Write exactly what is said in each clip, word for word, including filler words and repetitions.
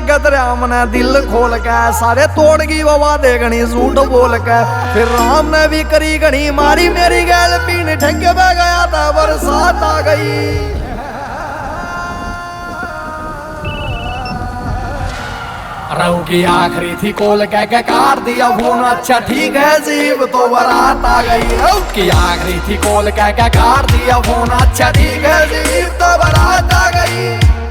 लागे तेरे हमने दिल खोल के सारे तोड़ गई बाबा देखनी झूठ बोल के। फिर राम ने भी करी घनी मारी मेरी गैल पीन ठेके पे गया था बरसात आ गई। रहू की आखिरी थी कोल कह के काट दिया फोन अच्छा ठीक है जीव तो बारात आ गई। रहू की आखिरी थी कोल कह के काट दिया फोन अच्छा ठीक है जीव तो बारात आ गई।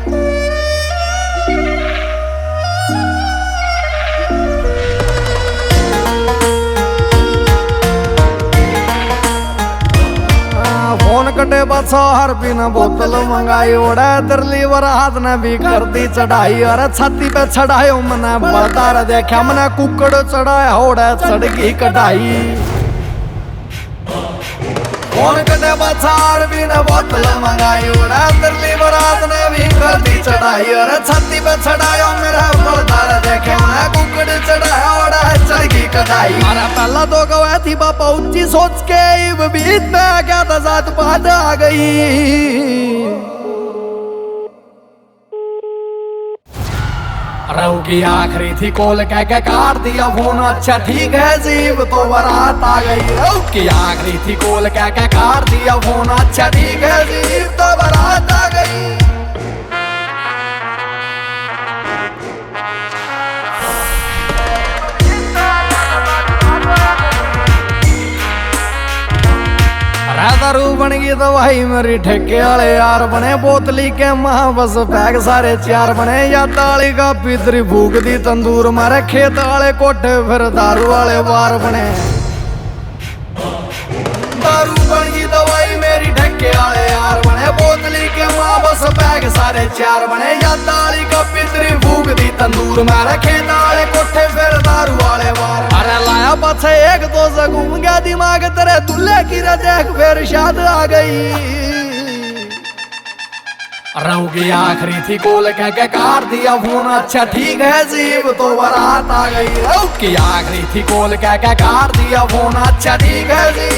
फोन कटे बच्चा हर बिन बोतल मंगाई ओढ़े तरली वर हाथ ने भी कर दी चढ़ाई। अरे छाती पे चढ़ायो मने बलदार देखा मने कुकड़ चढ़ाया ओढ़े चढ़गी कटाई। फोन कटे बच्चा हर बिन बोतल मंगाई ओढ़े तरली वर हाथ ने भी कर दी चढ़ाई। अरे छाती पे चढ़ायो मेरा बलदार देखा मने कुकड़ चढ़ाया ओढ़े चढ़गी कटाई। अरे पहला तो गवा थी बापा ऊंची सोच के बीच में क्या था जात पात आ गई। रहू की आखिरी थी कोल कह के काट दिया फोन अच्छा ठीक है जीव तो बारात आ गई। रहू की आखिरी थी कोल कह के काट दिया फोन अच्छा ठीक है जीव तो बारात आ गई। दारू बन गई दवाई मेरी ठेके वाले यार बने बोतली के महा बस पैग सारे चार बने या ताली का पितरी भूख दी तंदूर मारे खेत वाले कोठे फिर दारू वाले बार बने। दारू बन गई दवाई मेरी ठेके वाले यार बने बोतली के महा बस पैग सारे चार बने या ताली का पितरी भूख दी तंदूर मारे खेत वाले कोठे फिर दारू वाले बार। अरे लाया पछे एक दो से घूम गया दिमाग तेरे दूल्हे की रजेक फिर शाद आ गई। रहू की आखिरी थी कोल कह के काट दिया फोन अच्छा ठीक है जीव तो बारात आ गई। रहू की आखिरी थी कोल कह के काट दिया फोन अच्छा ठीक है जीव